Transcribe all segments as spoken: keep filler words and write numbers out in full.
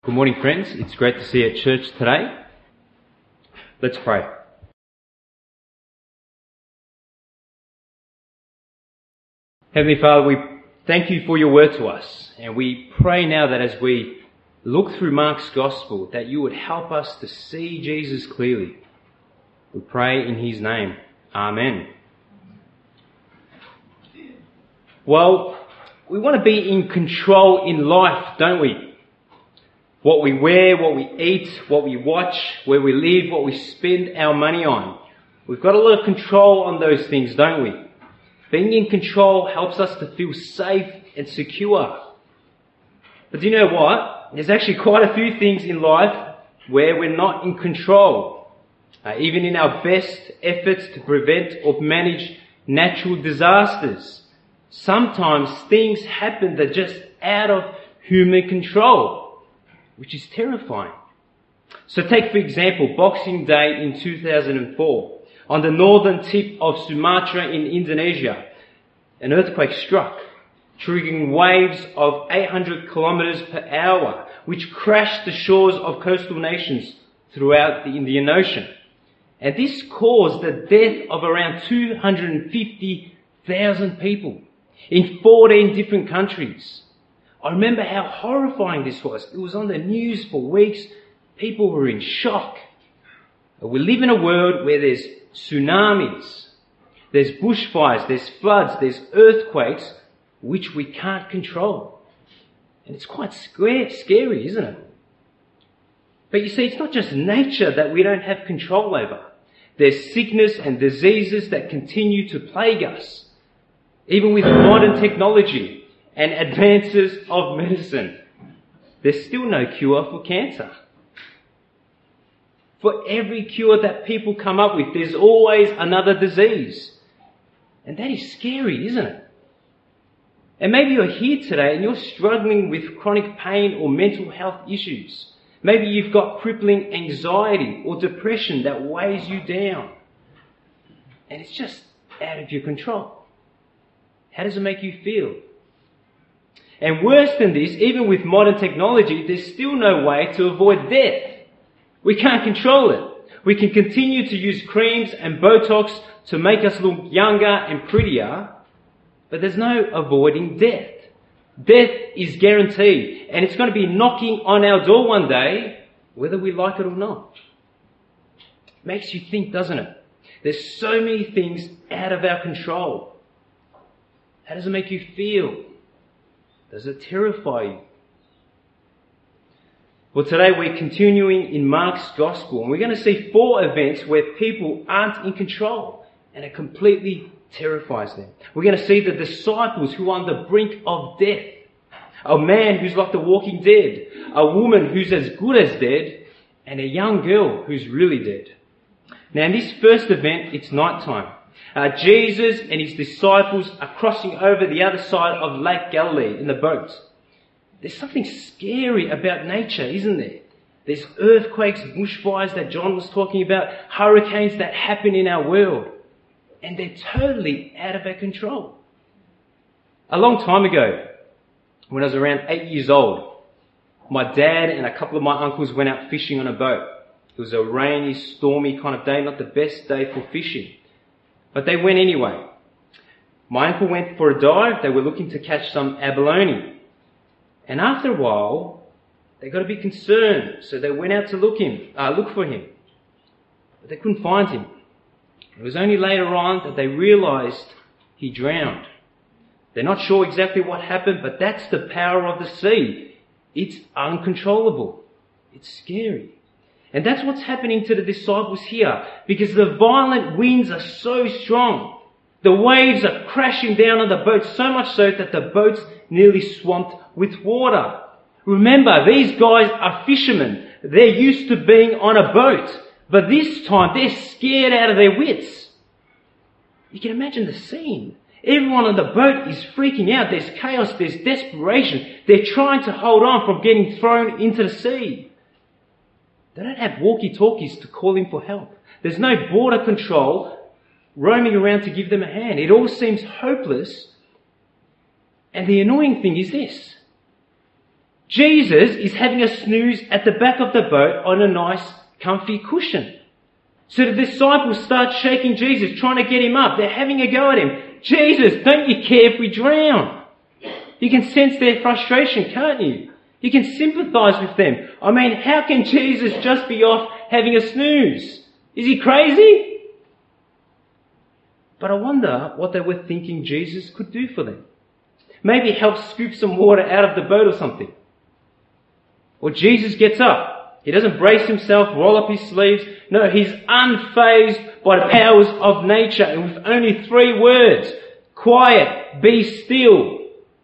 Good morning, friends. It's great to see you at church today. Let's pray. Heavenly Father, we thank you for your word to us, and we pray now that as we look through Mark's Gospel, that you would help us to see Jesus clearly. We pray in his name. Amen. Well, we want to be in control in life, don't we? What we wear, what we eat, what we watch, where we live, what we spend our money on. We've got a lot of control on those things, don't we? Being in control helps us to feel safe and secure. But do you know what? There's actually quite a few things in life where we're not in control. Uh, even in our best efforts to prevent or manage natural disasters, sometimes things happen that are just out of human control, which is terrifying. So take, for example, Boxing Day in two thousand four. On the northern tip of Sumatra in Indonesia, an earthquake struck, triggering waves of eight hundred kilometers per hour, which crashed the shores of coastal nations throughout the Indian Ocean. And this caused the death of around two hundred fifty thousand people in fourteen different countries. I remember how horrifying this was. It was on the news for weeks. People were in shock. We live in a world where there's tsunamis, there's bushfires, there's floods, there's earthquakes, which we can't control. And it's quite scary, isn't it? But you see, it's not just nature that we don't have control over. There's sickness and diseases that continue to plague us, even with modern technology and advances of medicine. There's still no cure for cancer. For every cure that people come up with, there's always another disease. And that is scary, isn't it? And maybe you're here today and you're struggling with chronic pain or mental health issues. Maybe you've got crippling anxiety or depression that weighs you down. And it's just out of your control. How does it make you feel? And worse than this, even with modern technology, there's still no way to avoid death. We can't control it. We can continue to use creams and Botox to make us look younger and prettier, but there's no avoiding death. Death is guaranteed, and it's going to be knocking on our door one day, whether we like it or not. Makes you think, doesn't it? There's so many things out of our control. How does it make you feel? Does it terrify you? Well, today we're continuing in Mark's Gospel, and we're going to see four events where people aren't in control, and it completely terrifies them. We're going to see the disciples who are on the brink of death, a man who's like the walking dead, a woman who's as good as dead, and a young girl who's really dead. Now, in this first event, it's nighttime. Uh, Jesus and his disciples are crossing over the other side of Lake Galilee in the boat. There's something scary about nature, isn't there? There's earthquakes, bushfires that John was talking about, hurricanes that happen in our world. And they're totally out of our control. A long time ago, when I was around eight years old, my dad and a couple of my uncles went out fishing on a boat. It was a rainy, stormy kind of day, not the best day for fishing. But they went anyway. My uncle went for a dive. They were looking to catch some abalone. And after a while, they got a bit concerned. So they went out to look him, uh, look for him. But they couldn't find him. It was only later on that they realized he drowned. They're not sure exactly what happened, but that's the power of the sea. It's uncontrollable. It's scary. And that's what's happening to the disciples here, because the violent winds are so strong. The waves are crashing down on the boat, so much so that the boat's nearly swamped with water. Remember, these guys are fishermen. They're used to being on a boat, but this time they're scared out of their wits. You can imagine the scene. Everyone on the boat is freaking out. There's chaos, there's desperation. They're trying to hold on from getting thrown into the sea. They don't have walkie-talkies to call in for help. There's no border control roaming around to give them a hand. It all seems hopeless. And the annoying thing is this. Jesus is having a snooze at the back of the boat on a nice, comfy cushion. So the disciples start shaking Jesus, trying to get him up. They're having a go at him. Jesus, don't you care if we drown? You can sense their frustration, can't you? You can sympathize with them. I mean, how can Jesus just be off having a snooze? Is he crazy? But I wonder what they were thinking Jesus could do for them. Maybe help scoop some water out of the boat or something. Or Jesus gets up. He doesn't brace himself, roll up his sleeves. No, he's unfazed by the powers of nature. And with only three words, quiet, be still,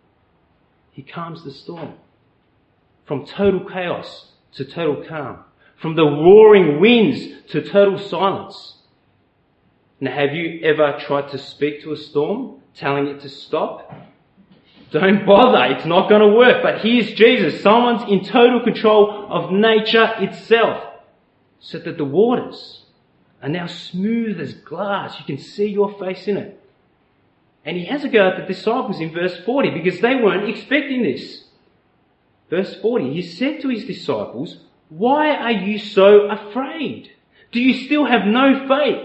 he calms the storm. From total chaos to total calm. From the roaring winds to total silence. Now, have you ever tried to speak to a storm, telling it to stop? Don't bother, it's not going to work. But here's Jesus, someone's in total control of nature itself. So that the waters are now smooth as glass. You can see your face in it. And he has a go at the disciples in verse forty because they weren't expecting this. Verse forty, he said to his disciples, "Why are you so afraid? Do you still have no faith?"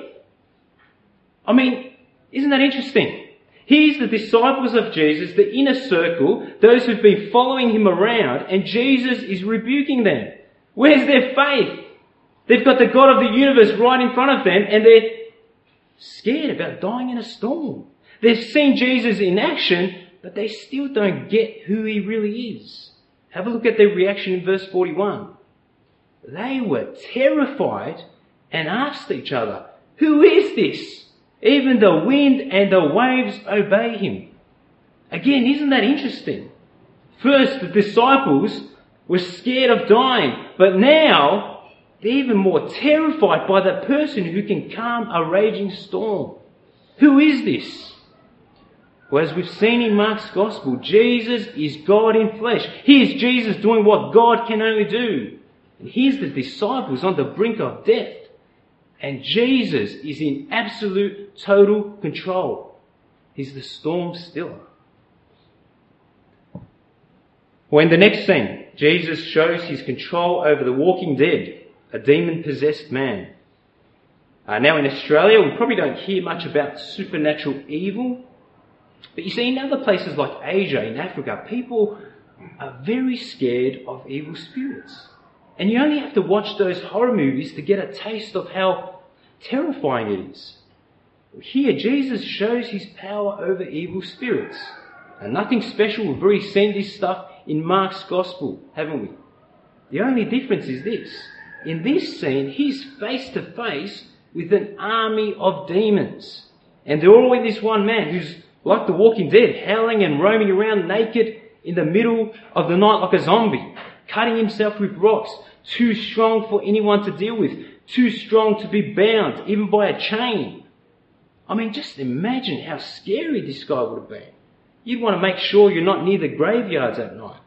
I mean, isn't that interesting? Here's the disciples of Jesus, the inner circle, those who've been following him around, and Jesus is rebuking them. Where's their faith? They've got the God of the universe right in front of them, and they're scared about dying in a storm. They've seen Jesus in action, but they still don't get who he really is. Have a look at their reaction in verse forty-one. They were terrified and asked each other, "Who is this? Even the wind and the waves obey him." Again, isn't that interesting? First, the disciples were scared of dying, but now they're even more terrified by the person who can calm a raging storm. Who is this? Well, as we've seen in Mark's Gospel, Jesus is God in flesh. Here's Jesus doing what God can only do. And here's the disciples on the brink of death. And Jesus is in absolute, total control. He's the storm stiller. Well, in the next scene, Jesus shows his control over the walking dead, a demon-possessed man. Uh, now in Australia, we probably don't hear much about supernatural evil. But you see, in other places like Asia, in Africa, people are very scared of evil spirits. And you only have to watch those horror movies to get a taste of how terrifying it is. Here, Jesus shows his power over evil spirits. And nothing special, we've already seen this stuff in Mark's Gospel, haven't we? The only difference is this. In this scene, he's face to face with an army of demons. And they're all in this one man who's like the walking dead, howling and roaming around naked in the middle of the night like a zombie, cutting himself with rocks, too strong for anyone to deal with, too strong to be bound, even by a chain. I mean, just imagine how scary this guy would have been. You'd want to make sure you're not near the graveyards at night.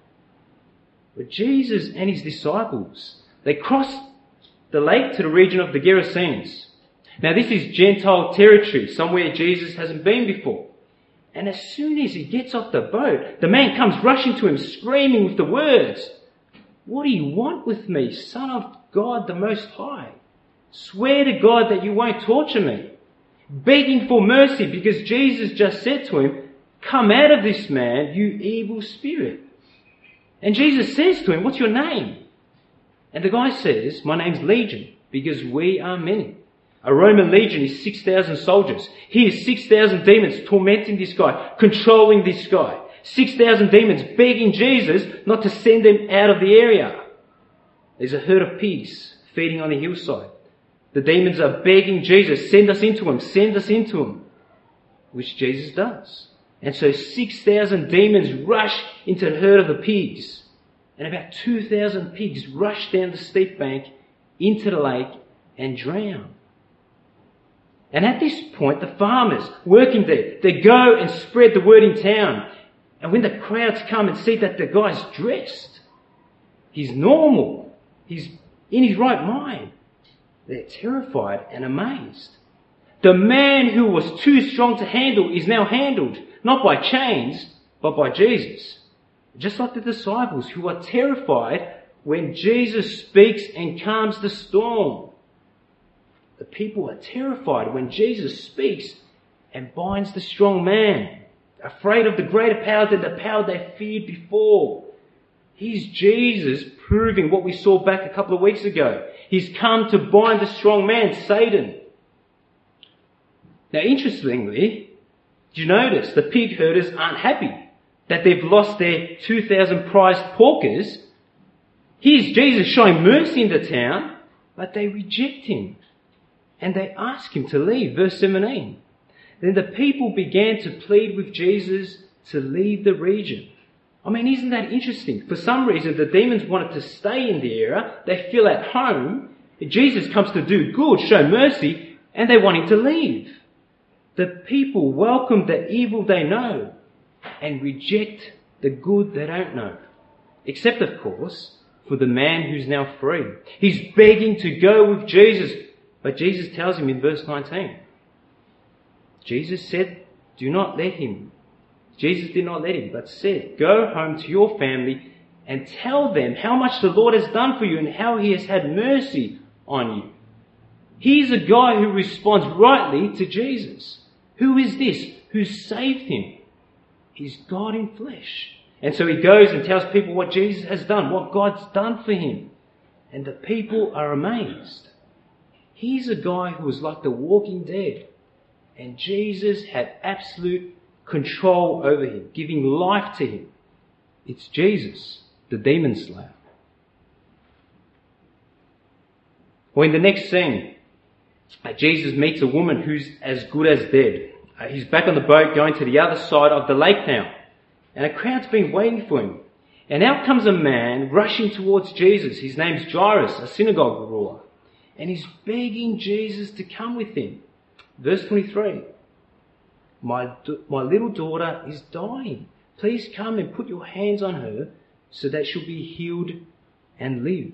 But Jesus and his disciples, they crossed the lake to the region of the Gerasenes. Now this is Gentile territory, somewhere Jesus hasn't been before. And as soon as he gets off the boat, the man comes rushing to him, screaming with the words, "What do you want with me, Son of God the Most High? Swear to God that you won't torture me." Begging for mercy because Jesus just said to him, "Come out of this man, you evil spirit." And Jesus says to him, "What's your name?" And the guy says, "My name's Legion, because we are many." A Roman legion is six thousand soldiers. Here's six thousand demons tormenting this guy, controlling this guy. six thousand demons begging Jesus not to send them out of the area. There's a herd of pigs feeding on the hillside. The demons are begging Jesus, "Send us into them, send us into them," which Jesus does. And so six thousand demons rush into the herd of the pigs. And about two thousand pigs rush down the steep bank into the lake and drown. And at this point, the farmers working there, they go and spread the word in town. And when the crowds come and see that the guy's dressed, he's normal, he's in his right mind, they're terrified and amazed. The man who was too strong to handle is now handled, not by chains, but by Jesus. Just like the disciples who are terrified when Jesus speaks and calms the storm. The people are terrified when Jesus speaks and binds the strong man, afraid of the greater power than the power they feared before. He's Jesus proving what we saw back a couple of weeks ago. He's come to bind the strong man, Satan. Now, interestingly, do you notice the pig herders aren't happy that they've lost their two thousand prized porkers? Here's Jesus showing mercy in the town, but they reject him and they ask him to leave. Verse seventeen. Then the people began to plead with Jesus to leave the region. I mean, isn't that interesting? For some reason, the demons wanted to stay in the area. They feel at home. Jesus comes to do good, show mercy, and they want him to leave. The people welcome the evil they know and reject the good they don't know. Except, of course, for the man who's now free. He's begging to go with Jesus, but Jesus tells him in verse nineteen. Jesus said, do not let him. Jesus did not let him, but said, go home to your family and tell them how much the Lord has done for you and how he has had mercy on you. He's a guy who responds rightly to Jesus. Who is this who saved him? He's God in flesh. And so he goes and tells people what Jesus has done, what God's done for him. And the people are amazed. He's a guy who was like the walking dead. And Jesus had absolute control over him, giving life to him. It's Jesus, the demon slayer. Well, in the next scene, uh, Jesus meets a woman who's as good as dead. Uh, he's back on the boat going to the other side of the lake now. And a crowd's been waiting for him. And out comes a man rushing towards Jesus. His name's Jairus, a synagogue ruler. And he's begging Jesus to come with him. Verse twenty-three. My, my little daughter is dying. Please come and put your hands on her so that she'll be healed and live.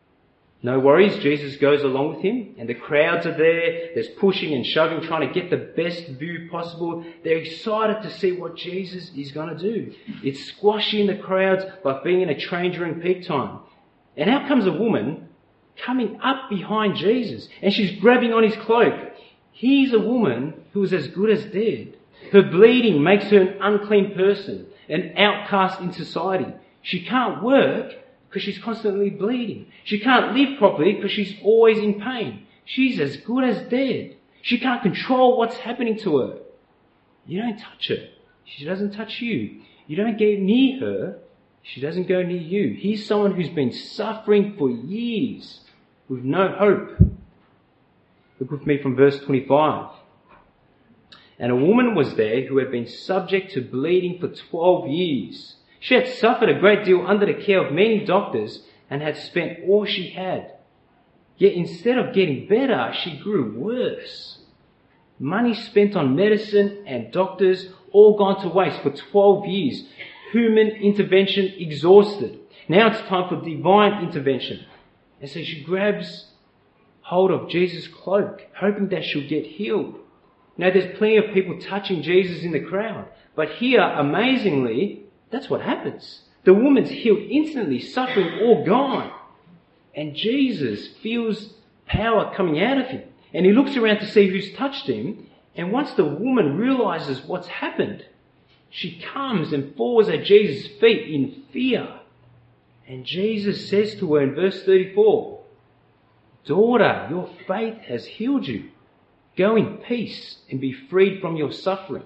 No worries, Jesus goes along with him and the crowds are there. There's pushing and shoving, trying to get the best view possible. They're excited to see what Jesus is going to do. It's squashing the crowds like being in a train during peak time. And out comes a woman coming up behind Jesus and she's grabbing on his cloak. Here's a woman who is as good as dead. Her bleeding makes her an unclean person, an outcast in society. She can't work because she's constantly bleeding. She can't live properly because she's always in pain. She's as good as dead. She can't control what's happening to her. You don't touch her. She doesn't touch you. You don't get near her. She doesn't go near you. Here's someone who's been suffering for years with no hope. Look with me from verse twenty-five. And a woman was there who had been subject to bleeding for twelve years. She had suffered a great deal under the care of many doctors and had spent all she had. Yet instead of getting better, she grew worse. Money spent on medicine and doctors all gone to waste for twelve years. Human intervention exhausted. Now it's time for divine intervention. And so she grabs hold of Jesus' cloak, hoping that she'll get healed. Now there's plenty of people touching Jesus in the crowd. But here, amazingly, that's what happens. The woman's healed instantly, suffering all gone. And Jesus feels power coming out of him. And he looks around to see who's touched him. And once the woman realizes what's happened, she comes and falls at Jesus' feet in fear. And Jesus says to her in verse thirty-four, Daughter, your faith has healed you. Go in peace and be freed from your suffering.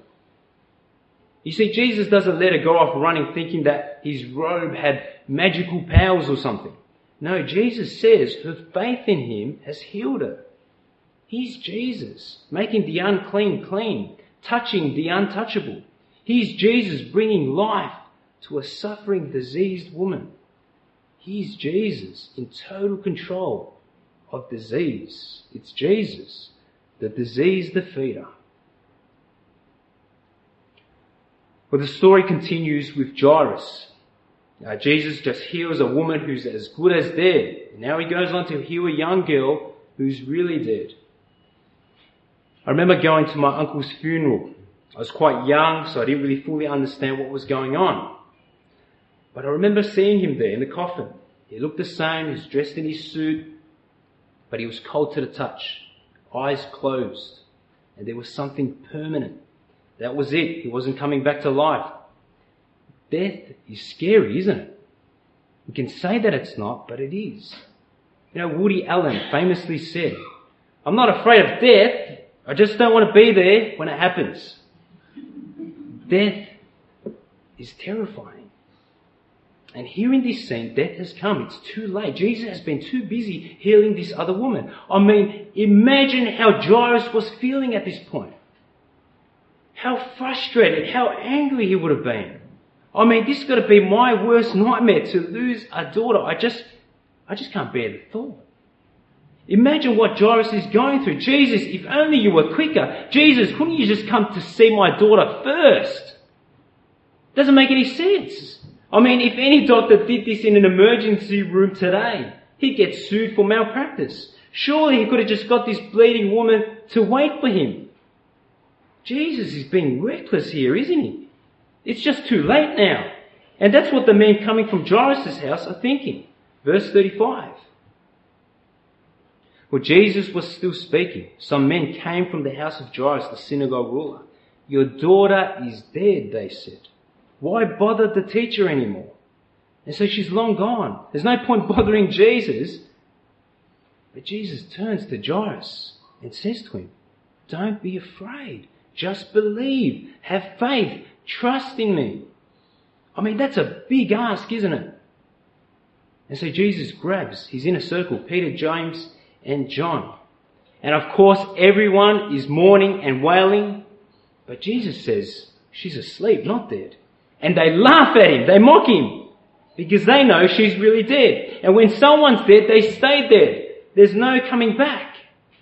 You see, Jesus doesn't let her go off running thinking that his robe had magical powers or something. No, Jesus says her faith in him has healed her. He's Jesus, making the unclean clean, touching the untouchable. He's Jesus bringing life to a suffering, diseased woman. He's Jesus in total control of disease. It's Jesus, the disease defeater. Well, the story continues with Jairus. Now, Jesus just heals a woman who's as good as dead. And now he goes on to heal a young girl who's really dead. I remember going to my uncle's funeral. I was quite young, so I didn't really fully understand what was going on. But I remember seeing him there in the coffin. He looked the same, he was dressed in his suit, but he was cold to the touch, eyes closed, and there was something permanent. That was it. He wasn't coming back to life. Death is scary, isn't it? We can say that it's not, but it is. You know, Woody Allen famously said, "I'm not afraid of death, I just don't want to be there when it happens." Death is terrifying. And here in this scene, death has come. It's too late. Jesus has been too busy healing this other woman. I mean, imagine how Jairus was feeling at this point. How frustrated, how angry he would have been. I mean, this has got to be my worst nightmare, to lose a daughter. I just, I just can't bear the thought. Imagine what Jairus is going through. Jesus, if only you were quicker. Jesus, couldn't you just come to see my daughter first? Doesn't make any sense. I mean, if any doctor did this in an emergency room today, he'd get sued for malpractice. Surely he could have just got this bleeding woman to wait for him. Jesus is being reckless here, isn't he? It's just too late now. And that's what the men coming from Jairus' house are thinking. Verse thirty-five. Well, Jesus was still speaking. Some men came from the house of Jairus, the synagogue ruler. "Your daughter is dead," they said. "Why bother the teacher anymore?" And so she's long gone. There's no point bothering Jesus. But Jesus turns to Jairus and says to him, "Don't be afraid. Just believe. Have faith. Trust in me." I mean, that's a big ask, isn't it? And so Jesus grabs his inner circle, Peter, James, and John. And of course, everyone is mourning and wailing. But Jesus says, "She's asleep, not dead." And they laugh at him. They mock him. Because they know she's really dead. And when someone's dead, they stay dead. There's no coming back.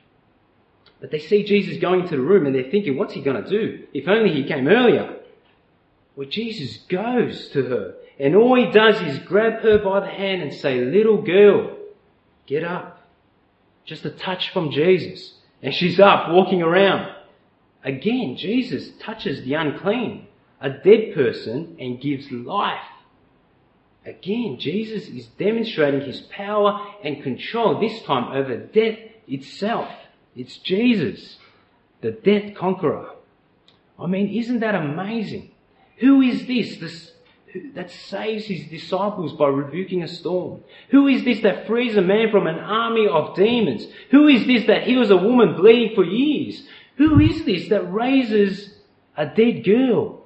But they see Jesus going into the room and they're thinking, what's he going to do? If only he came earlier. Well, Jesus goes to her. And all he does is grab her by the hand and say, "Little girl, get up." Just a touch from Jesus. And she's up, walking around. Again, Jesus touches the unclean, a dead person, and gives life. Again, Jesus is demonstrating his power and control, this time over death itself. It's Jesus, the death conqueror. I mean, isn't that amazing? Who is this, this that saves his disciples by rebuking a storm? Who is this that frees a man from an army of demons? Who is this that heals a woman bleeding for years? Who is this that raises a dead girl?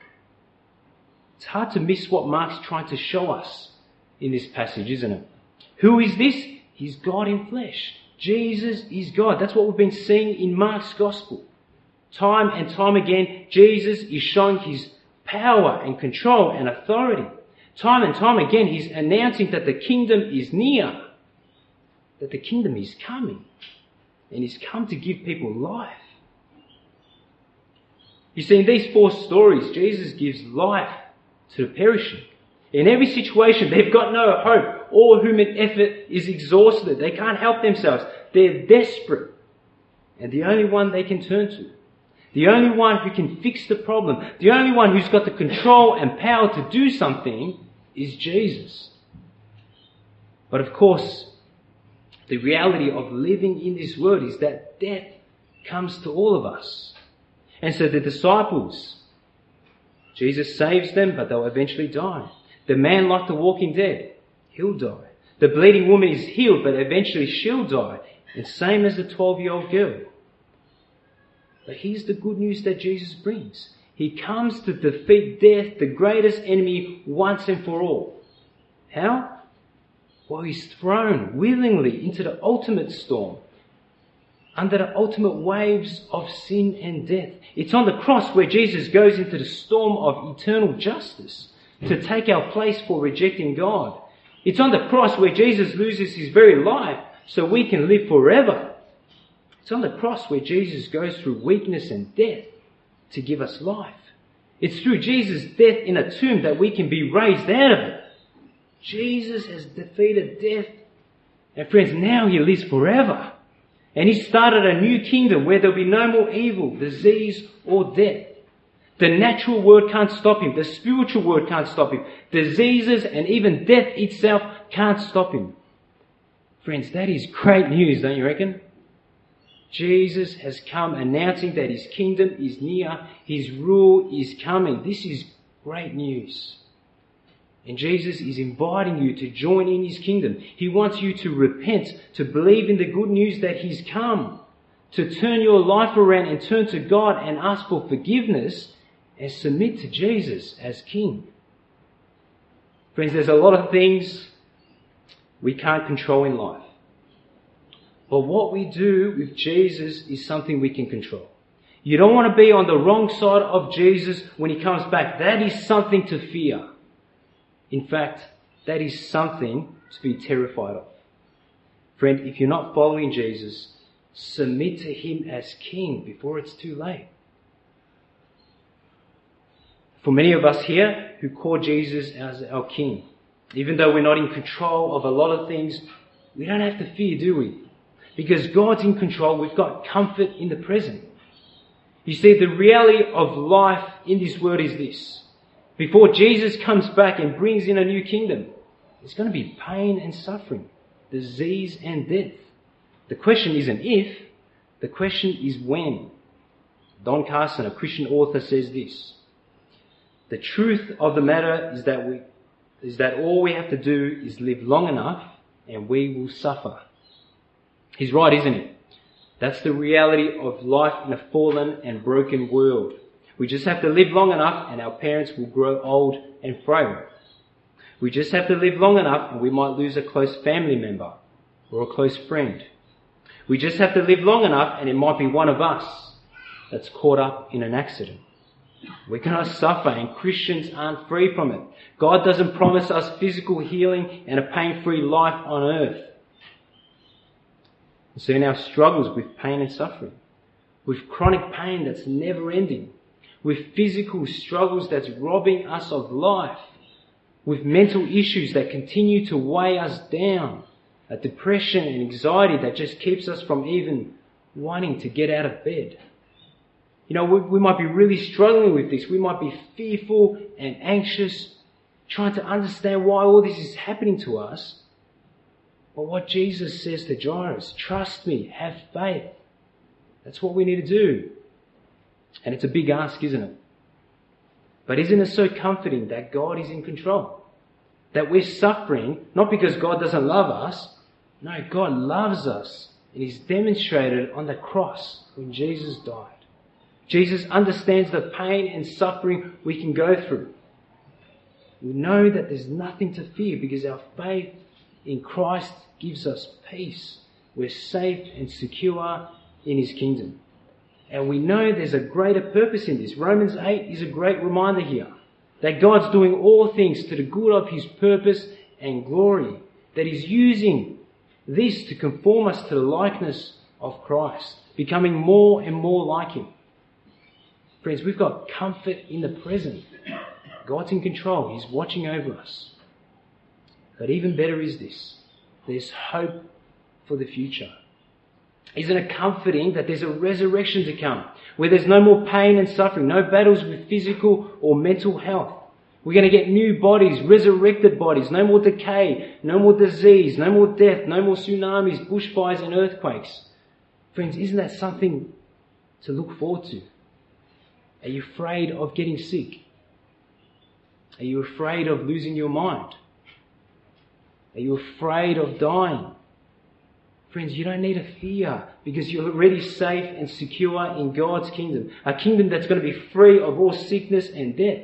It's hard to miss what Mark's trying to show us in this passage, isn't it? Who is this? He's God in flesh. Jesus is God. That's what we've been seeing in Mark's gospel. Time and time again, Jesus is showing his power and control and authority. Time and time again, he's announcing that the kingdom is near, that the kingdom is coming, and he's come to give people life. You see, in these four stories, Jesus gives life to the perishing. In every situation, they've got no hope. All human effort is exhausted. They can't help themselves. They're desperate. And the only one they can turn to, the only one who can fix the problem, the only one who's got the control and power to do something is Jesus. But of course, the reality of living in this world is that death comes to all of us. And so the disciples, Jesus saves them, but they'll eventually die. The man like the walking dead, he'll die. The bleeding woman is healed, but eventually she'll die. And same as the twelve-year-old girl. But here's the good news that Jesus brings. He comes to defeat death, the greatest enemy, once and for all. How? Well, he's thrown willingly into the ultimate storm, under the ultimate waves of sin and death. It's on the cross where Jesus goes into the storm of eternal justice to take our place for rejecting God. It's on the cross where Jesus loses his very life so we can live forever. It's on the cross where Jesus goes through weakness and death to give us life. It's through Jesus' death in a tomb that we can be raised out of it. Jesus has defeated death. And friends, now he lives forever. And he started a new kingdom where there'll be no more evil, disease, or death. The natural world can't stop him. The spiritual world can't stop him. Diseases and even death itself can't stop him. Friends, that is great news, don't you reckon? Jesus has come announcing that his kingdom is near. His rule is coming. This is great news. And Jesus is inviting you to join in his kingdom. He wants you to repent, to believe in the good news that he's come, to turn your life around and turn to God and ask for forgiveness and submit to Jesus as King. Friends, there's a lot of things we can't control in life. But what we do with Jesus is something we can control. You don't want to be on the wrong side of Jesus when he comes back. That is something to fear. In fact, that is something to be terrified of. Friend, if you're not following Jesus, submit to him as King before it's too late. For many of us here who call Jesus as our King, even though we're not in control of a lot of things, we don't have to fear, do we? Because God's in control, we've got comfort in the present. You see, the reality of life in this world is this. Before Jesus comes back and brings in a new kingdom, there's going to be pain and suffering, disease and death. The question isn't if, the question is when. Don Carson, a Christian author, says this: the truth of the matter is that we, is that all we have to do is live long enough and we will suffer. He's right, isn't he? That's the reality of life in a fallen and broken world. We just have to live long enough and our parents will grow old and frail. We just have to live long enough and we might lose a close family member or a close friend. We just have to live long enough and it might be one of us that's caught up in an accident. We're going to suffer and Christians aren't free from it. God doesn't promise us physical healing and a pain-free life on earth. So in our struggles with pain and suffering, with chronic pain that's never ending, with physical struggles that's robbing us of life, with mental issues that continue to weigh us down, a depression and anxiety that just keeps us from even wanting to get out of bed. You know, we, we might be really struggling with this. We might be fearful and anxious, trying to understand why all this is happening to us. But what Jesus says to Jairus, trust me, have faith. That's what we need to do. And it's a big ask, isn't it? But isn't it so comforting that God is in control? That we're suffering, not because God doesn't love us. No, God loves us. And He's demonstrated on the cross when Jesus died. Jesus understands the pain and suffering we can go through. We know that there's nothing to fear because our faith in Christ gives us peace. We're safe and secure in His kingdom. And we know there's a greater purpose in this. Romans eight is a great reminder here that God's doing all things to the good of His purpose and glory. That He's using this to conform us to the likeness of Christ, becoming more and more like Him. Friends, we've got comfort in the present. God's in control. He's watching over us. But even better is this. There's hope for the future. Isn't it comforting that there's a resurrection to come, where there's no more pain and suffering, no battles with physical or mental health? We're going to get new bodies, resurrected bodies, no more decay, no more disease, no more death, no more tsunamis, bushfires and earthquakes. Friends, isn't that something to look forward to? Are you afraid of getting sick? Are you afraid of losing your mind? Are you afraid of dying? Friends, you don't need to fear because you're already safe and secure in God's kingdom. A kingdom that's going to be free of all sickness and death.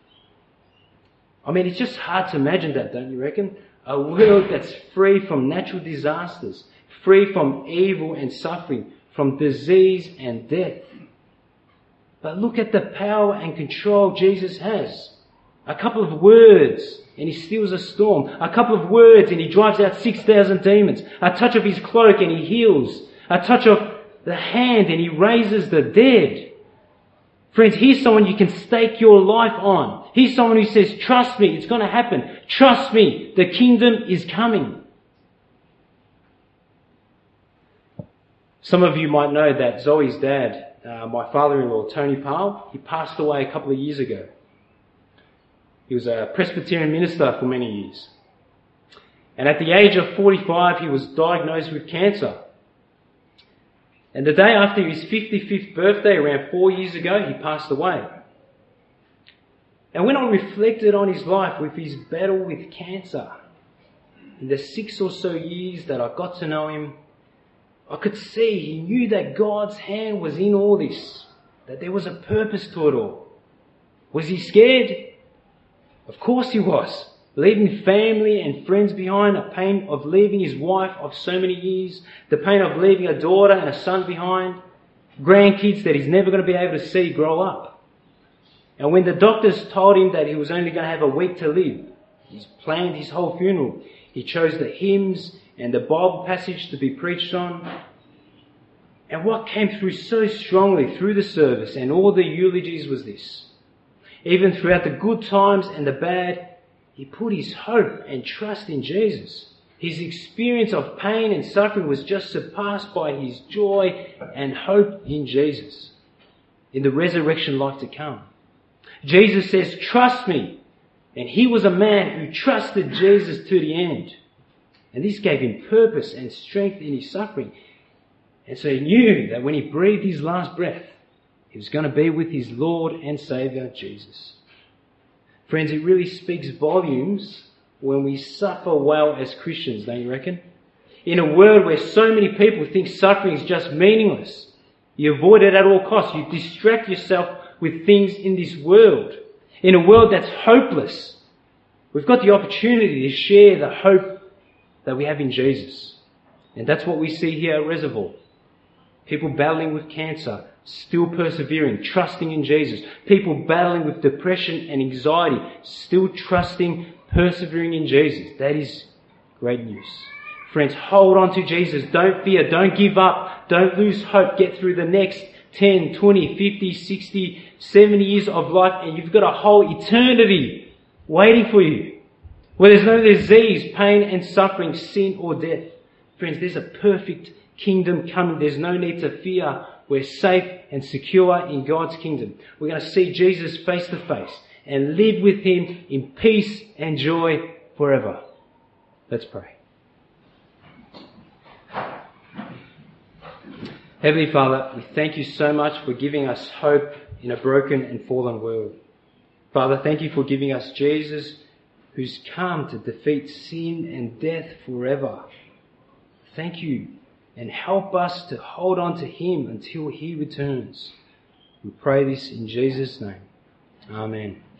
I mean, it's just hard to imagine that, don't you reckon? A world that's free from natural disasters, free from evil and suffering, from disease and death. But look at the power and control Jesus has. A couple of words and He stills a storm. A couple of words and He drives out six thousand demons. A touch of His cloak and He heals. A touch of the hand and He raises the dead. Friends, here's someone you can stake your life on. Here's someone who says, trust me, it's going to happen. Trust me, the kingdom is coming. Some of you might know that Zoe's dad uh, my father-in-law, Tony Powell. He passed away a couple of years ago. He was a Presbyterian minister for many years. And at the age of forty-five, he was diagnosed with cancer. And the day after his fifty-fifth birthday, around four years ago, he passed away. And when I reflected on his life with his battle with cancer, in the six or so years that I got to know him, I could see he knew that God's hand was in all this, that there was a purpose to it all. Was he scared? Of course he was. Leaving family and friends behind, the pain of leaving his wife of so many years, the pain of leaving a daughter and a son behind, grandkids that he's never going to be able to see grow up. And when the doctors told him that he was only going to have a week to live, he's planned his whole funeral. He chose the hymns and the Bible passage to be preached on. And what came through so strongly through the service and all the eulogies was this. Even throughout the good times and the bad, he put his hope and trust in Jesus. His experience of pain and suffering was just surpassed by his joy and hope in Jesus, in the resurrection life to come. Jesus says, trust me. And he was a man who trusted Jesus to the end. And this gave him purpose and strength in his suffering. And so he knew that when he breathed his last breath, he was going to be with his Lord and Saviour, Jesus. Friends, it really speaks volumes when we suffer well as Christians, don't you reckon? In a world where so many people think suffering is just meaningless, you avoid it at all costs. You distract yourself with things in this world. In a world that's hopeless, we've got the opportunity to share the hope that we have in Jesus. And that's what we see here at Reservoir. People battling with cancer, still persevering, trusting in Jesus. People battling with depression and anxiety, still trusting, persevering in Jesus. That is great news. Friends, hold on to Jesus. Don't fear. Don't give up. Don't lose hope. Get through the next ten, twenty, fifty, sixty, seventy years of life, and you've got a whole eternity waiting for you, where there's no disease, pain and suffering, sin or death. Friends, there's a perfect kingdom coming. There's no need to fear. We're safe and secure in God's kingdom. We're going to see Jesus face to face and live with him in peace and joy forever. Let's pray. Heavenly Father, we thank you so much for giving us hope in a broken and fallen world. Father, thank you for giving us Jesus, who's come to defeat sin and death forever. Thank you, and help us to hold on to him until he returns. We pray this in Jesus' name. Amen.